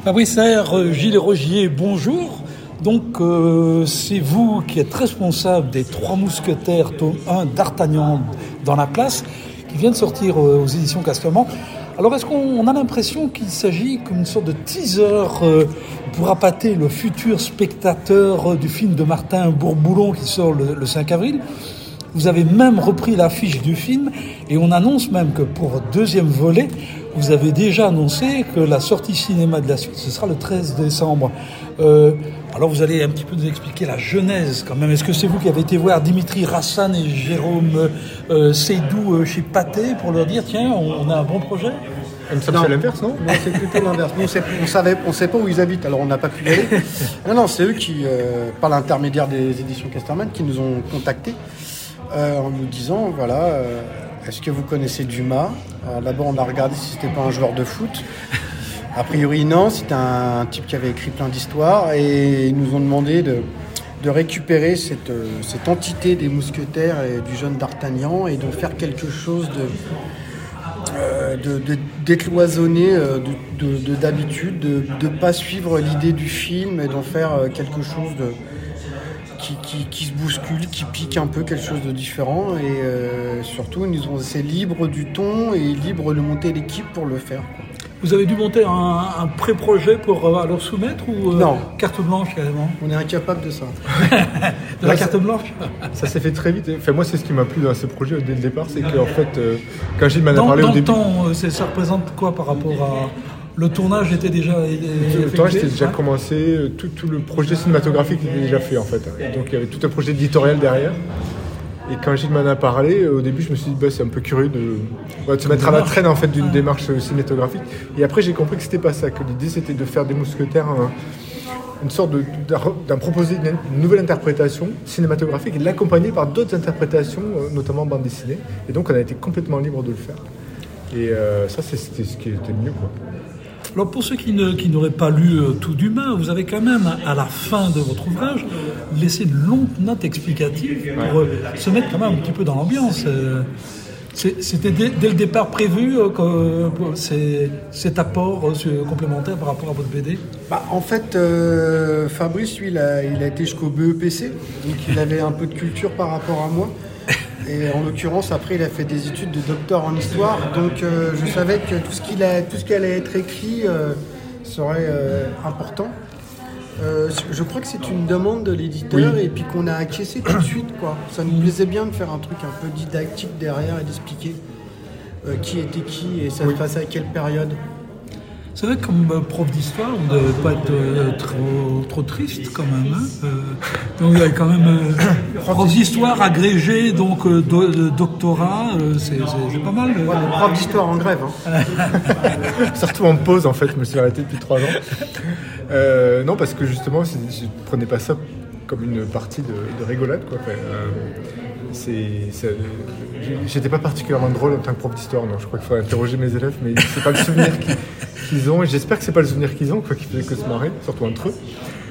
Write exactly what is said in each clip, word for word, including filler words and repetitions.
Fabrice R, Gilles Rogier, bonjour. Donc, euh, c'est vous qui êtes responsable des Trois Mousquetaires, tome un d'Artagnan dans la place, qui vient de sortir euh, aux éditions Castorama. Alors, est-ce qu'on a l'impression qu'il s'agit comme une sorte de teaser euh, pour appâter le futur spectateur euh, du film de Martin Bourboulon qui sort le, le cinq avril? Vous avez même repris l'affiche du film et on annonce même que pour le deuxième volet, vous avez déjà annoncé que la sortie cinéma de la suite, ce sera le treize décembre. Euh, alors vous allez un petit peu nous expliquer la genèse quand même. Est-ce que c'est vous qui avez été voir Dimitri Rassan et Jérôme euh, Seydou euh, chez Pathé pour leur dire tiens, on, on a un bon projet? Ça me c'est l'inverse, non? Non, c'est plutôt l'inverse. Nous, on savait, on sait pas où ils habitent, alors on n'a pas pu y aller. Non, non, c'est eux qui, euh, par l'intermédiaire des éditions Casterman, qui nous ont contactés euh, en nous disant, voilà, euh, est-ce que vous connaissez Dumas? Alors d'abord, on a regardé si c'était pas un joueur de foot. A priori, non, c'était un, un type qui avait écrit plein d'histoires et ils nous ont demandé de, de récupérer cette, euh, cette entité des mousquetaires et du jeune d'Artagnan et d'en faire quelque chose de... Euh, de, de décloisonner euh, de, de, de, d'habitude, de ne pas suivre l'idée du film et d'en faire euh, quelque chose de, qui, qui, qui se bouscule, qui pique un peu, quelque chose de différent. Et euh, surtout, ils nous ont laissé libre du ton et libre de monter l'équipe pour le faire. Vous avez dû monter un, un pré-projet pour euh, leur soumettre ou euh, non. Carte blanche carrément? On est incapable de ça. De la carte blanche? Ça s'est fait très vite. Enfin, moi, c'est ce qui m'a plu dans ces projets dès le départ, c'est qu'en fait, euh, quand Gilles m'en a dans, parlé dans au début... Dans le temps, ça représente quoi par rapport à... Le tournage était déjà... Le tournage était déjà hein commencé, tout, tout le projet cinématographique était déjà fait en fait. Donc il y avait tout un projet éditorial derrière. Et quand Gilles m'en a parlé, au début, je me suis dit, bah, c'est un peu curieux de, ouais, de se mettre à la traîne en fait, d'une démarche cinématographique. Et après, j'ai compris que c'était pas ça, que l'idée c'était de faire des mousquetaires un, une sorte de, d'un proposer une, une nouvelle interprétation cinématographique et de l'accompagner par d'autres interprétations, notamment bande dessinée. Et donc, on a été complètement libre de le faire. Et euh, ça, c'était ce qui était mieux, quoi. Alors pour ceux qui, ne, qui n'auraient pas lu euh, tout Dumas, vous avez quand même, à la fin de votre ouvrage, laissé une longue note explicative pour euh, se mettre quand même un petit peu dans l'ambiance. Euh, c'est, c'était dès, dès le départ prévu euh, que euh, c'est, cet apport euh, complémentaire par rapport à votre B D? Bah, en fait, euh, Fabrice, lui, il a, il a été jusqu'au B E P C, donc il avait un peu de culture par rapport à moi. Et en l'occurrence, après, il a fait des études de docteur en histoire. Donc, euh, je savais que tout ce, qu'il a, tout ce qui allait être écrit euh, serait euh, important. Euh, je crois que c'est une demande de l'éditeur oui. Et puis qu'on a acquiescé tout de suite, quoi. Ça nous plaisait bien de faire un truc un peu didactique derrière et d'expliquer euh, qui était qui et ça oui. se passait à quelle période. C'est vrai que comme euh, prof d'histoire, on ne devait pas être euh, trop, trop triste quand même. Hein euh, donc il y a quand même euh, prof d'histoire agrégé, donc euh, do, de doctorat, euh, c'est, c'est, c'est pas mal. Euh, ouais, prof d'histoire en grève. Hein. Surtout en pause en fait, je me suis arrêté depuis trois ans. Euh, non, parce que justement, je ne prenais pas ça comme une partie de, de rigolade, quoi. Enfin, euh, c'est, c'est, j'étais pas particulièrement drôle en tant que prof d'histoire, non. Je crois qu'il faut interroger mes élèves, mais c'est pas le souvenir qu'ils, qu'ils ont. Et j'espère que c'est pas le souvenir qu'ils ont, quoi, qui faisait que se marrer, surtout entre eux.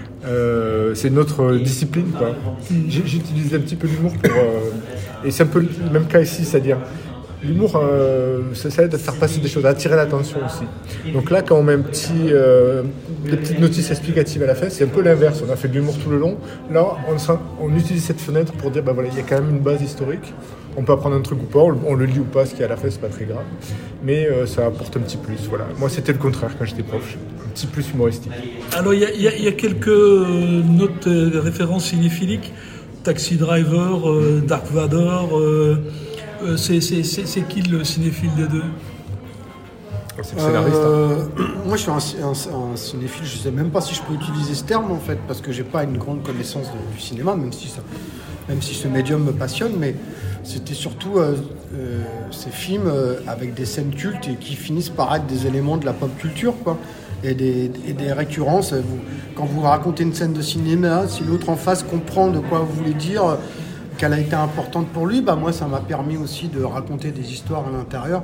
Euh, c'est notre discipline, quoi. J'ai, j'ai utilisé un petit peu l'humour pour, euh, et c'est un peu le même cas ici, c'est-à-dire l'humour, euh, ça, ça aide à faire passer des choses, à attirer l'attention aussi. Donc là, quand on met un petit, euh, des petites notices explicatives à la fin, c'est un peu l'inverse. On a fait de l'humour tout le long. Là, on, on utilise cette fenêtre pour dire, bah voilà, il y a quand même une base historique. On peut apprendre un truc ou pas, on, on le lit ou pas, ce qui est à la fin, c'est pas très grave. Mais euh, ça apporte un petit plus, voilà. Moi, c'était le contraire quand j'étais prof. Un petit plus humoristique. Alors, il y, y, y a quelques notes euh, références cinéphiliques. Taxi Driver, euh, Dark Vador... Euh... Euh, c'est, c'est, c'est, c'est qui le cinéphile des deux? C'est le scénariste. Euh, hein. Moi, je suis un, un, un cinéphile. Je ne sais même pas si je peux utiliser ce terme, en fait, parce que je n'ai pas une grande connaissance de, du cinéma, même si, ça, même si ce médium me passionne. Mais c'était surtout euh, euh, ces films euh, avec des scènes cultes et qui finissent par être des éléments de la pop culture, quoi. Et des, et des récurrences. Vous, quand vous racontez une scène de cinéma, si l'autre en face comprend de quoi vous voulez dire... qu'elle a été importante pour lui, bah moi ça m'a permis aussi de raconter des histoires à l'intérieur.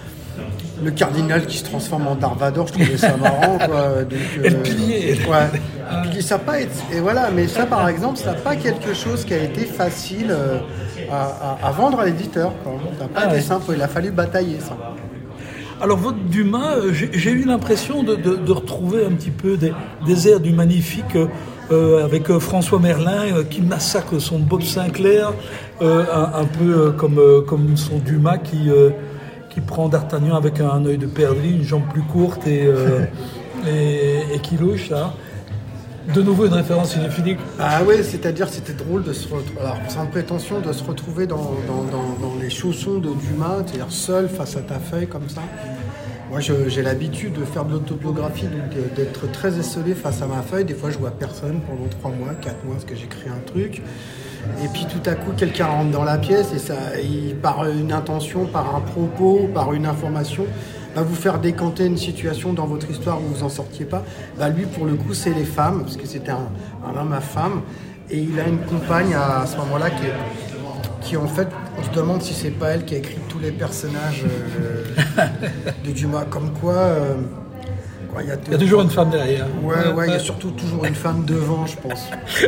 Le cardinal qui se transforme en Dark Vador, je trouvais ça marrant, quoi. Donc, euh, et le pilier. Ouais. Le pilier, ça pas été, et voilà, mais ça par exemple, ça n'a pas quelque chose qui a été facile euh, à, à, à vendre à l'éditeur, quoi. Ça n'a pas ah été ouais. simple, il a fallu batailler ça. Alors votre Dumas, euh, j'ai, j'ai eu l'impression de, de, de retrouver un petit peu des, des airs du Magnifique euh, avec euh, François Merlin euh, qui massacre son Bob Sinclair, euh, un, un peu euh, comme, euh, comme son Dumas qui, euh, qui prend D'Artagnan avec un, un œil de perdrix, une jambe plus courte et, euh, et, et qui louche là. De nouveau une référence cinéphilique. Ah ouais, c'est-à-dire c'était drôle de se retrouver, alors sans prétention, de se retrouver dans, dans, dans, dans les chaussons de Dumas, c'est-à-dire seul face à ta feuille comme ça. Moi je, j'ai l'habitude de faire de l'autobiographie, donc d'être très esselé face à ma feuille. Des fois je vois personne pendant trois mois, quatre mois, parce que j'écris un truc. Et puis tout à coup quelqu'un rentre dans la pièce et ça, il, par une intention, par un propos, par une information, va vous faire décanter une situation dans votre histoire où vous en sortiez pas. Bah lui, pour le coup, c'est les femmes, parce que c'était un, un homme à femme, et il a une compagne à, à ce moment-là qui, est, qui en fait, on se demande si c'est pas elle qui a écrit tous les personnages euh, de Dumas, comme quoi. Euh, quoi, y a, il y a toujours une femme derrière. Ouais, ouais, il y a surtout toujours une femme devant, je pense.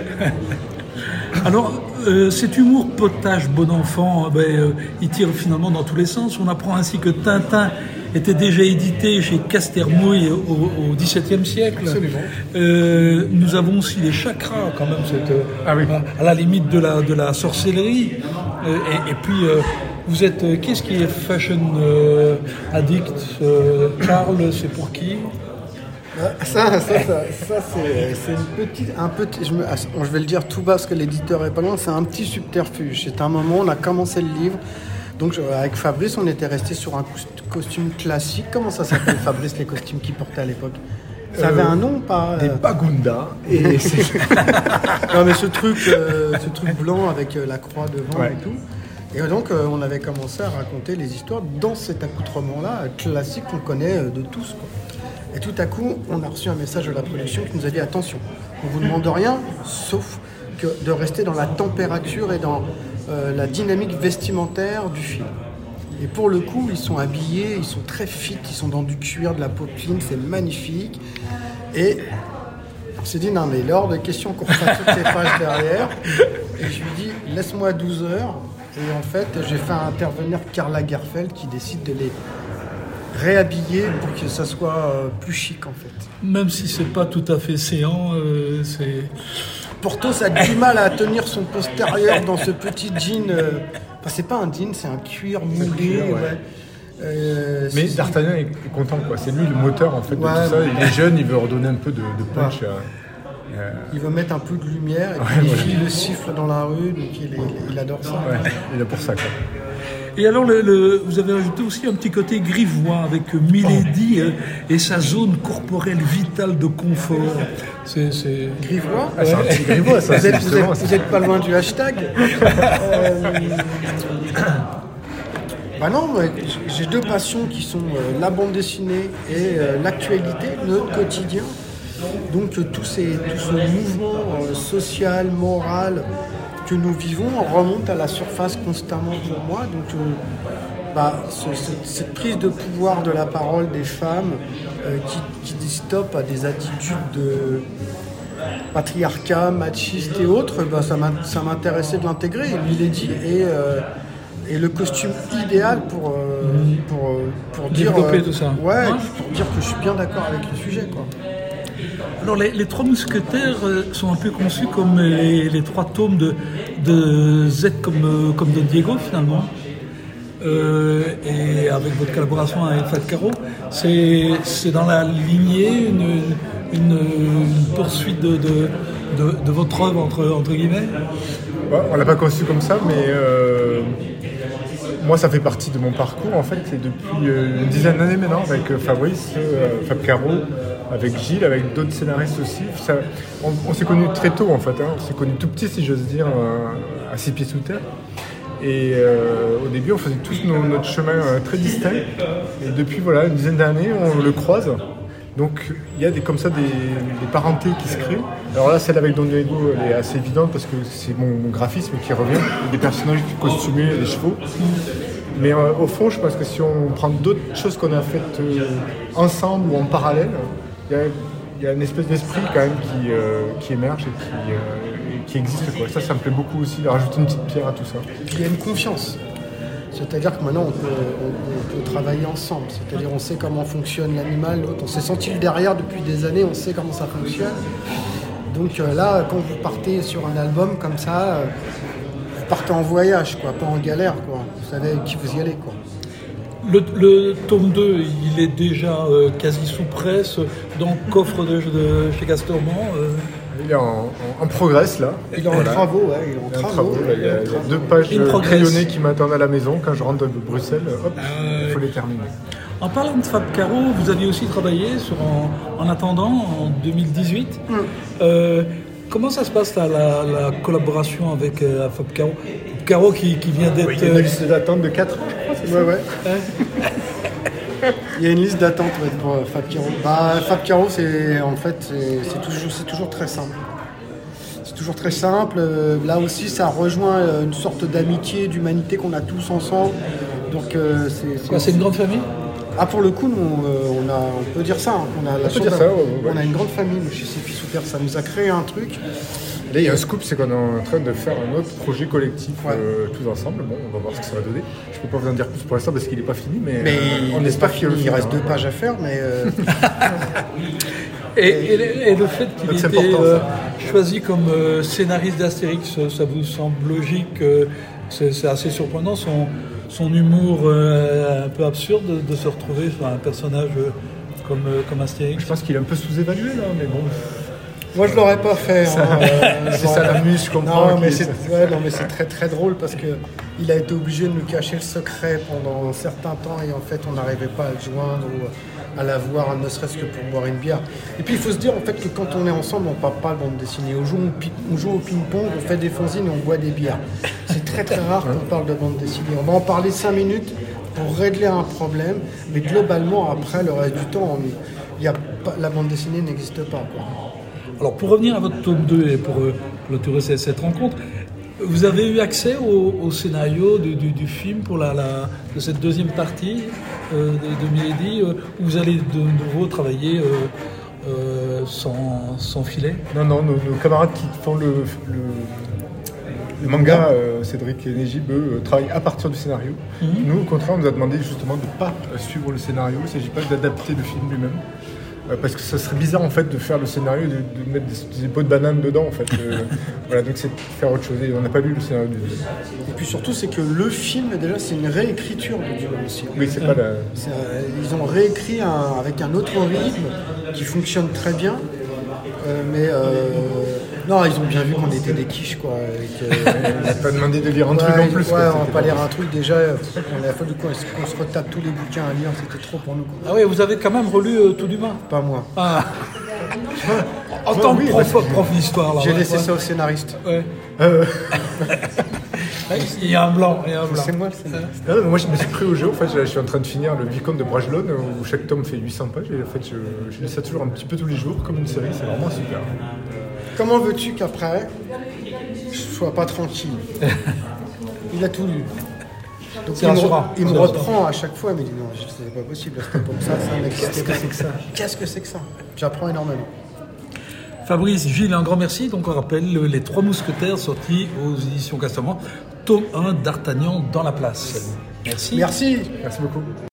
Alors, euh, cet humour potage bon enfant, ben, euh, il tire finalement dans tous les sens. On apprend ainsi que Tintin était déjà édité chez Castermouille au, au dix-septième siècle. Absolument. Euh, nous avons aussi les chakras, quand même, cette, Ah oui. à, à la limite de la, de la sorcellerie. Euh, et, et puis, euh, vous êtes, euh, qu'est-ce qui est fashion euh, addict euh, Karl, c'est pour qui? Ça, ça, ça, ça c'est, c'est une petite, un petit, je, me, je vais le dire tout bas parce que l'éditeur est pas loin, c'est un petit subterfuge. C'est un moment, on a commencé le livre, donc avec Fabrice, on était resté sur un costume classique. Comment ça s'appelle, Fabrice, les costumes qu'il portait à l'époque? Ça avait euh, un nom, pas Des Bagunda. Et c'est... non, mais ce truc, euh, ce truc blanc avec euh, la croix devant ouais. et tout. Et donc, euh, on avait commencé à raconter les histoires dans cet accoutrement-là, classique qu'on connaît euh, de tous, quoi. Et tout à coup, on a reçu un message de la production qui nous a dit « Attention, on ne vous demande rien, sauf que de rester dans la température et dans euh, la dynamique vestimentaire du film. » Et pour le coup, ils sont habillés, ils sont très fit, ils sont dans du cuir, de la popeline, c'est magnifique. Et on s'est dit « Non, mais il est hors de question qu'on refasse toutes ces pages derrière. » Et je lui dis « Laisse-moi douze heures. » Et en fait, j'ai fait intervenir Karl Lagerfeld qui décide de les réhabiller pour que ça soit euh, plus chic en fait. Même si c'est pas tout à fait séant, euh, c'est... Porthos a du mal à tenir son postérieur dans ce petit jean. Euh... Enfin, c'est pas un jean, c'est un cuir moulé. Cuir, ouais. Ouais. Euh, Mais c'est... D'Artagnan est content, quoi. C'est lui le moteur en fait de ouais, tout ça. ouais. Il est jeune, il veut redonner un peu de, de punch. Ouais. Euh... Il veut mettre un peu de lumière et puis ouais, les ouais. filles le sifflent dans la rue, donc il, il, il adore ça. Ouais, il est pour ça, quoi. Et alors, le, le, vous avez ajouté aussi un petit côté grivois avec Milady oh. et sa zone corporelle vitale de confort. C'est, c'est... Grivois ah, c'est un petit grivois, ça. Vous êtes, vous êtes, vous êtes pas loin du hashtag. euh... Bah non, j'ai deux passions qui sont euh, la bande dessinée et euh, l'actualité, notre quotidien. Donc euh, tout, ces, tout ce mouvement euh, social, moral que nous vivons remonte à la surface constamment pour moi. Donc euh, bah, ce, ce, cette prise de pouvoir de la parole des femmes euh, qui, qui dit stop à des attitudes de patriarcat, machiste et autres, bah, ça, ça m'intéressait de l'intégrer. Et Milady est, euh, est le costume idéal pour, euh, pour, pour dire, développer euh, tout ça. Ouais, hein pour dire que je suis bien d'accord avec le sujet, quoi. Alors les, les Trois Mousquetaires sont un peu conçus comme les, les trois tomes de, de Z comme, comme de Diego finalement. Euh, et avec votre collaboration avec Fat Caro, c'est, c'est dans la lignée une, une, une poursuite de, de, de, de votre œuvre entre, entre guillemets. Ouais, on l'a pas conçu comme ça, mais euh, moi ça fait partie de mon parcours en fait. C'est depuis euh, une dizaine d'années maintenant avec euh, Fabrice, euh, Fab Caro, avec Gilles, avec d'autres scénaristes aussi. Ça, on, on s'est connus très tôt en fait, hein. On s'est connus tout petits si j'ose dire, euh, à six pieds sous terre. Et euh, au début on faisait tous nos, notre chemin euh, très distincts. Et depuis voilà une dizaine d'années on le croise. Donc il y a des, comme ça des, des parentés qui se créent. Alors là celle avec Don Diego elle est assez évidente parce que c'est mon, mon graphisme qui revient. Des personnages costumés, des chevaux. Mais euh, au fond je pense que si on prend d'autres choses qu'on a faites euh, ensemble ou en parallèle, il y a, il y a une espèce d'esprit quand même qui, euh, qui émerge et qui, euh, et qui existe, quoi. Ça, ça me plaît beaucoup aussi, de rajouter une petite pierre à tout ça. Il y a une confiance. C'est-à-dire que maintenant, on peut, on, on peut travailler ensemble. C'est-à-dire on sait comment fonctionne l'animal, l'autre. On s'est senti le derrière depuis des années, on sait comment ça fonctionne. Donc euh, là, quand vous partez sur un album comme ça, euh, vous partez en voyage, quoi, pas en galère, quoi. Vous savez avec qui vous y allez, quoi. Le, le tome deux, il est déjà euh, quasi sous presse dans le coffre de, de chez Casterman. Euh. Il est en, en, en progress là. Il est en voilà. travaux, ouais. Il est en Il est en travaux. travaux, là, il y a, il y a deux pages crayonnées qui m'attendent à la maison. Quand je rentre de Bruxelles, hop, euh, il faut les terminer. En parlant de Fab Caro, vous aviez aussi travaillé sur En, en attendant en deux mille dix-huit. Mm. Euh, comment ça se passe là, la, la collaboration avec euh, Fab Caro Fab Caro qui, qui vient d'être... Oui, il y a une liste d'attente de quatre ans, je crois, c'est ouais, ça ouais. Hein il y a une liste d'attente ouais, pour euh, Fab Caro. Bah, Fab Caro, c'est en fait, c'est, c'est, toujours, c'est toujours très simple. C'est toujours très simple. Euh, là aussi, ça rejoint euh, une sorte d'amitié, d'humanité qu'on a tous ensemble. Donc, euh, c'est, c'est, Quoi, c'est une grande famille. Ah, pour le coup, nous, euh, on, a, on peut dire ça. Hein, on a, la on, peut dire ça ouais, ouais. on a une grande famille nous, chez Cepi Souter. Ça nous a créé un truc. Là, il y a un scoop, c'est qu'on est en train de faire un autre projet collectif ouais. euh, tous ensemble. Bon, on va voir ce que ça va donner. Je ne peux pas vous en dire plus pour l'instant parce qu'il n'est pas fini, mais, mais euh, on n'est pas fini. Il reste hein, deux ouais. pages à faire, mais. Euh... et, et, et, et le fait qu'il ait été euh, choisi comme euh, scénariste d'Astérix, ça vous semble logique euh, c'est, c'est assez surprenant son, son humour euh, un peu absurde de, de se retrouver sur un personnage euh, comme, euh, comme Astérix. Je pense qu'il est un peu sous-évalué là, mais bon. Moi, je l'aurais pas fait. Ça, hein, euh, c'est ça la muse, je comprends. Non, mais c'est, ouais, non, mais c'est très très drôle parce que il a été obligé de nous cacher le secret pendant un certain temps et en fait, on n'arrivait pas à le joindre ou à la voir, ne serait-ce que pour boire une bière. Et puis, il faut se dire en fait que quand on est ensemble, on parle pas de bande dessinée. On joue, on joue au ping-pong, on fait des fanzines et on boit des bières. C'est très très rare qu'on parle de bande dessinée. On va en parler cinq minutes pour régler un problème, mais globalement, après, le reste du temps, on, y a pas, la bande dessinée n'existe pas, quoi. Alors pour revenir à votre tome deux et pour euh, clôturer cette, cette rencontre, vous avez eu accès au, au scénario du, du, du film pour la, la, de cette deuxième partie euh, de, de Milady, euh, où vous allez de nouveau travailler euh, euh, sans, sans filet? Non, non, nos, nos camarades qui font le, le, le manga, euh, Cédric et Nejib, eux, travaillent à partir du scénario. Mm-hmm. Nous, au contraire, on nous a demandé justement de ne pas suivre le scénario, il ne s'agit pas d'adapter le film lui-même. Parce que ça serait bizarre en fait de faire le scénario, de, de mettre des, des pots de banane dedans en fait. Euh, voilà, donc c'est de faire autre chose. Et on n'a pas lu le scénario du film. Et puis surtout, c'est que le film, déjà, c'est une réécriture de Dune aussi. Oui, c'est pas la... c'est, euh, ils ont réécrit un, avec un autre rythme qui fonctionne très bien. Euh, mais euh, non, ils ont bien vu qu'on était des quiches quoi. Et que, on n'a pas demandé de lire un ouais, truc en plus. Ouais, quoi, on va pas lire un truc déjà. On a fallu qu'on, qu'on se retape tous les bouquins à lire, c'était trop pour nous. Quoi. Ah oui, vous avez quand même relu euh, Tout d'humain? Pas moi. Ah. En tant que prof, prof d'histoire. Là, j'ai ouais, laissé ouais. ça au scénariste. Ouais. Euh... Il y a un blanc. Il y a un blanc. C'est moi le scénariste. Non, non, moi je me suis pris au jeu. En fait, je suis en train de finir le Vicomte de Bragelonne où chaque tome fait huit cents pages. Et en fait, je, je lis ça toujours un petit peu tous les jours comme une série. C'est vraiment super. Comment veux-tu qu'après je sois pas tranquille? Il a tout lu. Donc il, me, il me reprend à chaque fois, mais il dit non, c'est pas possible, c'était comme ça, ça n'existe pas. Qu'est-ce que c'est que ça Qu'est-ce que c'est que ça J'apprends énormément. Fabrice, Gilles, un grand merci. Donc on rappelle Les Trois Mousquetaires sortis aux éditions Casterman, tome un d'Artagnan dans la place. Merci. Merci. Merci beaucoup.